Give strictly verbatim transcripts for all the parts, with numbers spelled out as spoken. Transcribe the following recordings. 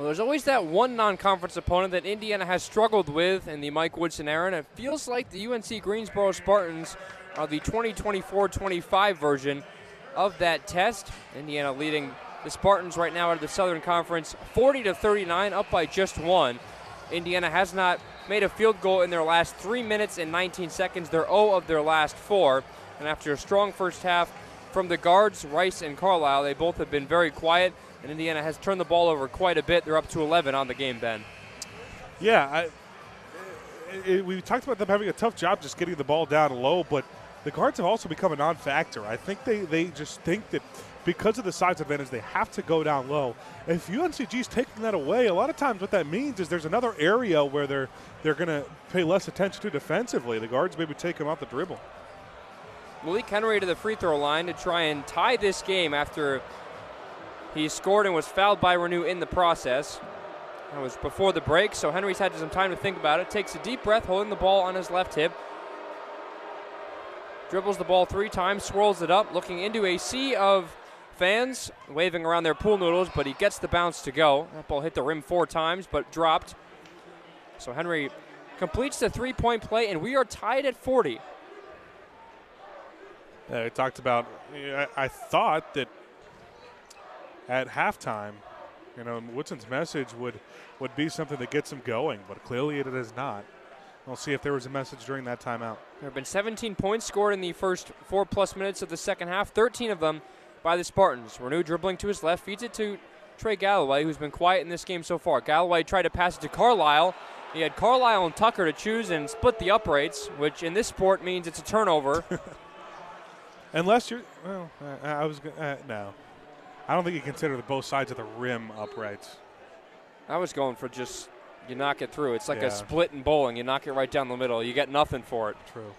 Well, there's always that one non-conference opponent that Indiana has struggled with in the Mike Woodson era, and it feels like the U N C Greensboro Spartans are the twenty twenty-four twenty-five version of that test. Indiana leading the Spartans right now out of the Southern Conference forty to thirty-nine, up by just one. Indiana has not made a field goal in their last three minutes and nineteen seconds. They're zero of their last four, and after a strong first half from the guards, Rice and Carlisle, they both have been very quiet. And Indiana has turned the ball over quite a bit. They're up to eleven on the game, Ben. Yeah, I, it, it, we talked about them having a tough job just getting the ball down low, but the guards have also become a non-factor. I think they, they just think that because of the size advantage, they have to go down low. And if U N C G is taking that away, a lot of times what that means is there's another area where they're they're going to pay less attention to defensively. The guards maybe take them out the dribble. Malik Henry to the free throw line to try and tie this game after he scored and was fouled by Renew in the process. That was before the break, so Henry's had some time to think about it. Takes a deep breath, holding the ball on his left hip. Dribbles the ball three times, swirls it up, looking into a sea of fans waving around their pool noodles, but he gets the bounce to go. That ball hit the rim four times, but dropped. So Henry completes the three-point play, and we are tied at forty. Yeah, I talked about, I, I thought that at halftime, you know, Woodson's message would, would be something that gets him going, but clearly it is not. We'll see if there was a message during that timeout. There have been seventeen points scored in the first four-plus minutes of the second half, thirteen of them by the Spartans. Renew dribbling to his left, feeds it to Trey Galloway, who's been quiet in this game so far. Galloway tried to pass it to Carlisle. He had Carlisle and Tucker to choose and split the uprights, which in this sport means it's a turnover. Unless you're, well, uh, I was, uh, no. I don't think you consider the both sides of the rim uprights. I was going for just, you knock it through. It's like yeah. a split in bowling. You knock it right down the middle. You get nothing for it. True.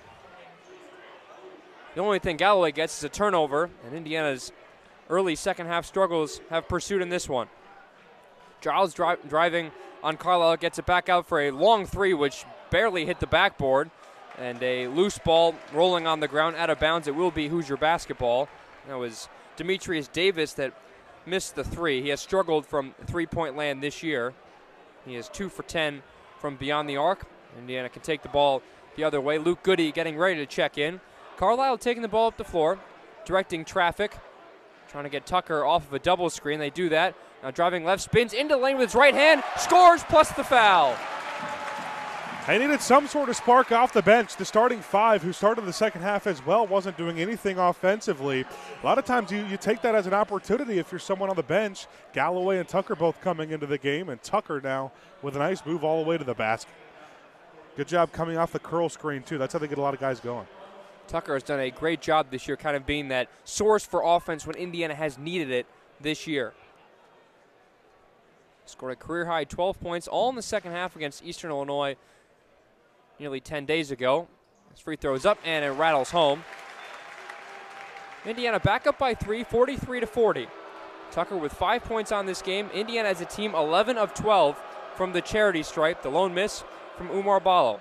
The only thing Galloway gets is a turnover, and Indiana's early second half struggles have pursued in this one. Giles dri- driving on Carlisle, gets it back out for a long three, which barely hit the backboard, and a loose ball rolling on the ground out of bounds. It will be Hoosier basketball. That was Demetrius Davis that missed the three. He has struggled from three-point land this year. He is two for ten from beyond the arc. Indiana can take the ball the other way. Luke Goody getting ready to check in. Carlisle taking the ball up the floor, directing traffic, trying to get Tucker off of a double screen. They do that. Now driving left, spins into the lane with his right hand, scores plus the foul. They needed some sort of spark off the bench. The starting five, who started the second half as well, wasn't doing anything offensively. A lot of times you, you take that as an opportunity if you're someone on the bench. Galloway and Tucker both coming into the game, and Tucker now with a nice move all the way to the basket. Good job coming off the curl screen, too. That's how they get a lot of guys going. Tucker has done a great job this year kind of being that source for offense when Indiana has needed it this year. Scored a career-high twelve points, all in the second half against Eastern Illinois nearly ten days ago. His free throw is up, and it rattles home. Indiana back up by three, forty-three to forty. Tucker with five points on this game. Indiana as a team eleven of twelve from the charity stripe. The lone miss from Umar Ballo.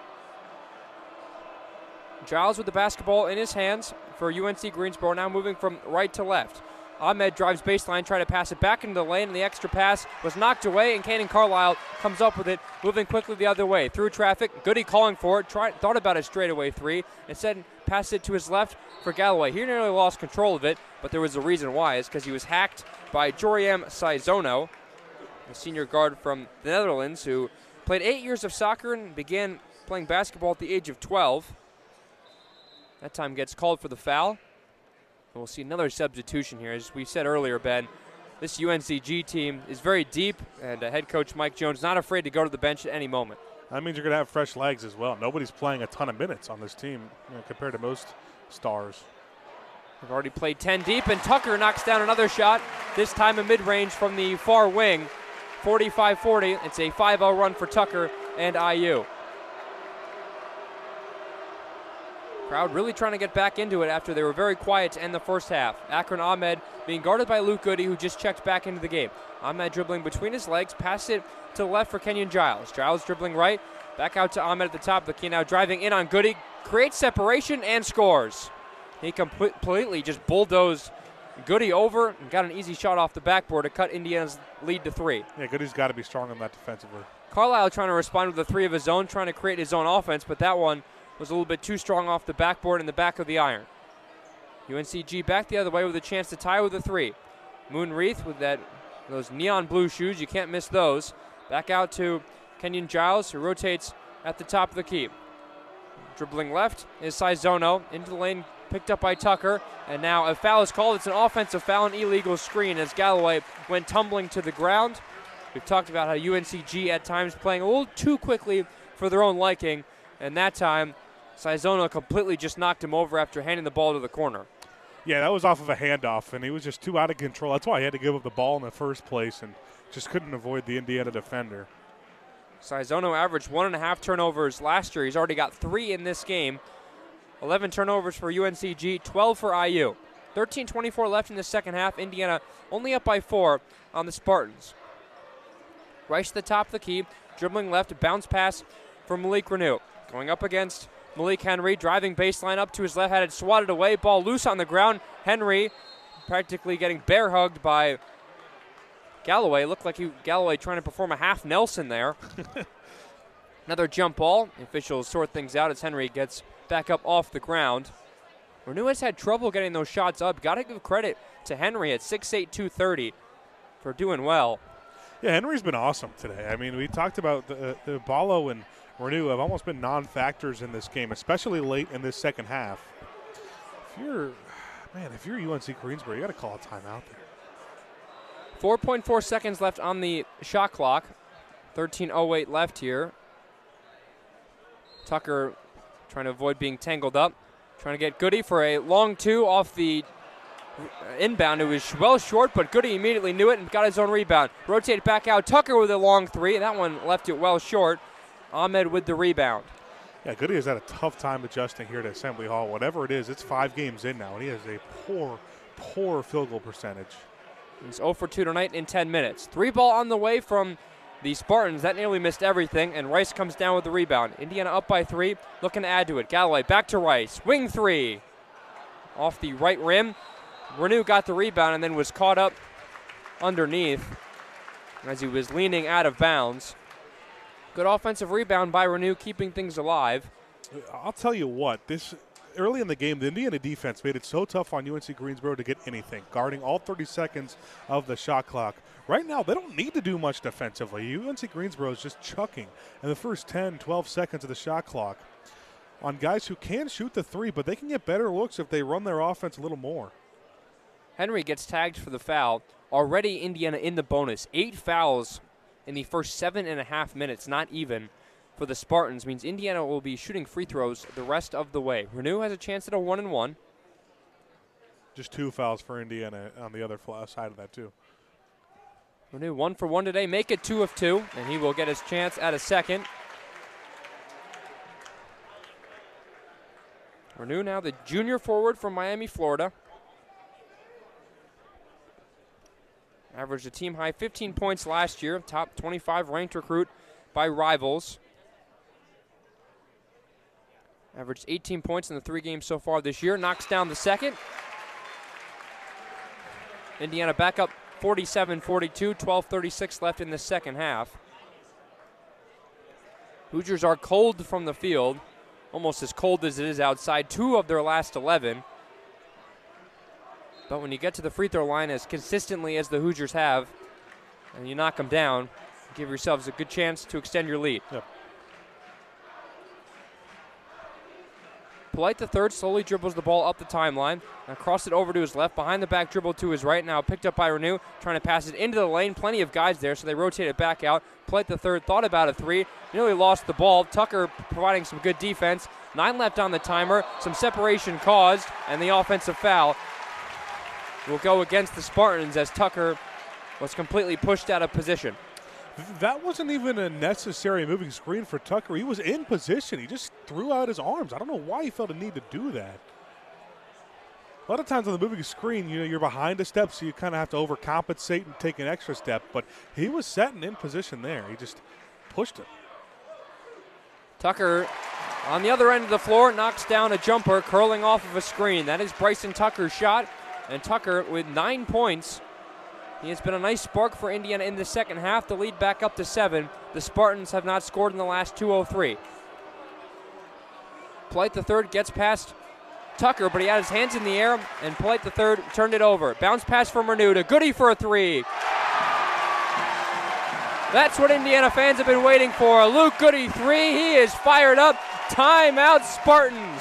Giles with the basketball in his hands for U N C Greensboro, now moving from right to left. Ahmed drives baseline, trying to pass it back into the lane, and the extra pass was knocked away, and Cannon Carlisle comes up with it, moving quickly the other way. Through traffic, Goody calling for it, tried, thought about a straightaway three, instead passed it to his left for Galloway. He nearly lost control of it, but there was a reason why. It's because he was hacked by Joriam Saizono, the senior guard from the Netherlands, who played eight years of soccer and began playing basketball at the age of twelve. That time gets called for the foul. We'll see another substitution here. As we said earlier, Ben, this U N C G team is very deep, and uh, head coach Mike Jones not afraid to go to the bench at any moment. That means you're going to have fresh legs as well. Nobody's playing a ton of minutes on this team, you know, compared to most stars. They've already played ten deep, and Tucker knocks down another shot, this time a mid-range from the far wing. forty-five forty. It's a five oh run for Tucker and I U. Crowd really trying to get back into it after they were very quiet to end the first half. Akron Ahmed being guarded by Luke Goody, who just checked back into the game. Ahmed dribbling between his legs, passed it to the left for Kenyon Giles. Giles dribbling right, back out to Ahmed at the top of the key, now driving in on Goody, creates separation and scores. He completely just bulldozed Goody over and got an easy shot off the backboard to cut Indiana's lead to three. Yeah, Goody's got to be strong on that defensively. Carlisle trying to respond with a three of his own, trying to create his own offense, but that one was a little bit too strong off the backboard in the back of the iron. U N C G back the other way with a chance to tie with a three. Moonreath with that those neon blue shoes, you can't miss those. Back out to Kenyon Giles, who rotates at the top of the key. Dribbling left is Saizono into the lane, picked up by Tucker, and now a foul is called. It's an offensive foul, an illegal screen as Galloway went tumbling to the ground. We've talked about how U N C G at times playing a little too quickly for their own liking, and that time Saizono completely just knocked him over after handing the ball to the corner. Yeah, that was off of a handoff, and he was just too out of control. That's why he had to give up the ball in the first place and just couldn't avoid the Indiana defender. Saizono averaged one and a half turnovers last year. He's already got three in this game. eleven turnovers for U N C G, twelve for I U. thirteen twenty-four left in the second half. Indiana only up by four on the Spartans. Rice to the top of the key, dribbling left, bounce pass for Malik Renew. Going up against Malik Henry, driving baseline up to his left, had it swatted away, ball loose on the ground. Henry practically getting bear hugged by Galloway. Looked like he, Galloway trying to perform a half Nelson there. Another jump ball. The officials sort things out as Henry gets back up off the ground. Renew has had trouble getting those shots up. Got to give credit to Henry at six eight, two thirty for doing well. Yeah, Henry's been awesome today. I mean, we talked about the, uh, the Ballo and Renew have almost been non-factors in this game, especially late in this second half. If you're, man, if you're U N C Greensboro, you got to call a timeout there. four point four seconds left on the shot clock. thirteen oh eight left here. Tucker trying to avoid being tangled up. Trying to get Goody for a long two off the inbound. It was well short, but Goody immediately knew it and got his own rebound. Rotate back out. Tucker with a long three. That one left it well short. Ahmed with the rebound. Yeah, Goody has had a tough time adjusting here to Assembly Hall. Whatever it is, it's five games in now, and he has a poor, poor field goal percentage. He's zero for two tonight in ten minutes. Three ball on the way from the Spartans. That nearly missed everything, and Rice comes down with the rebound. Indiana up by three, looking to add to it. Galloway back to Rice. Wing three. Off the right rim. Renew got the rebound and then was caught up underneath as he was leaning out of bounds. Good offensive rebound by Renew, keeping things alive. I'll tell you what, this early in the game, the Indiana defense made it so tough on U N C Greensboro to get anything, guarding all thirty seconds of the shot clock. Right now, they don't need to do much defensively. U N C Greensboro is just chucking in the first ten, twelve seconds of the shot clock on guys who can shoot the three, but they can get better looks if they run their offense a little more. Henry gets tagged for the foul. Already Indiana in the bonus. Eight fouls in the first seven and a half minutes, not even for the Spartans, means Indiana will be shooting free throws the rest of the way. Renew has a chance at a one and one. Just two fouls for Indiana on the other side of that, too. Renew one for one today, make it two of two, and he will get his chance at a second. Renew now the junior forward from Miami, Florida. Averaged a team high fifteen points last year, top twenty-five ranked recruit by Rivals. Averaged eighteen points in the three games so far this year, knocks down the second. Indiana back up forty-seven forty-two, twelve thirty-six left in the second half. Hoosiers are cold from the field, almost as cold as it is outside, two of their last eleven. But when you get to the free throw line as consistently as the Hoosiers have, and you knock them down, give yourselves a good chance to extend your lead. Yep. Polite the third slowly dribbles the ball up the timeline, across it over to his left, behind the back dribble to his right, now picked up by Renew, trying to pass it into the lane. Plenty of guys there, so they rotate it back out. Polite the third thought about a three, nearly lost the ball. Tucker providing some good defense. Nine left on the timer, some separation caused, and the offensive foul will go against the Spartans as Tucker was completely pushed out of position. That wasn't even a necessary moving screen for Tucker. He was in position. He just threw out his arms. I don't know why he felt a need to do that. A lot of times on the moving screen, you know, you're behind a step, so you kind of have to overcompensate and take an extra step. But he was setting in position there. He just pushed it. Tucker on the other end of the floor knocks down a jumper curling off of a screen. That is Bryson Tucker's shot. And Tucker with nine points. He has been a nice spark for Indiana in the second half. The lead back up to seven. The Spartans have not scored in the last two oh three. Polite the third gets past Tucker, but he had his hands in the air, and Polite the third turned it over. Bounce pass from Renuda. Goody for a three. That's what Indiana fans have been waiting for. Luke Goody, three. He is fired up. Timeout, Spartans.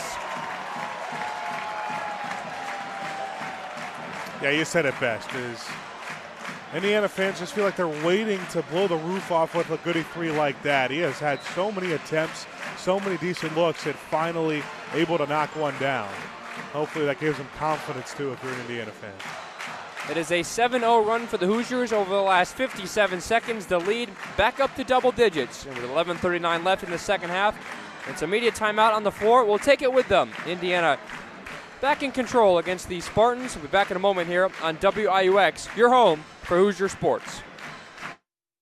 Yeah, you said it best. Is Indiana fans just feel like they're waiting to blow the roof off with a Goody three like that. He has had so many attempts, so many decent looks, and finally able to knock one down. Hopefully that gives him confidence, too, if you're an Indiana fan. It is a seven oh run for the Hoosiers over the last fifty-seven seconds. The lead back up to double digits. And with eleven thirty-nine left in the second half, it's immediate timeout on the floor. We'll take it with them. Indiana back in control against the Spartans. We'll be back in a moment here on W I U X, your home for Hoosier Sports.